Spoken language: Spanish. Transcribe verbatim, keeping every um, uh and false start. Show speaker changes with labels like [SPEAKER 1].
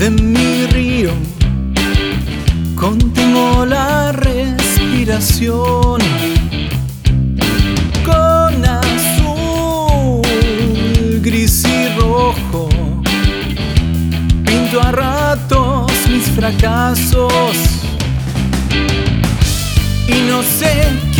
[SPEAKER 1] de mi río, contengo la respiración. Con azul, gris y rojo, pinto a ratos mis fracasos. Y no sé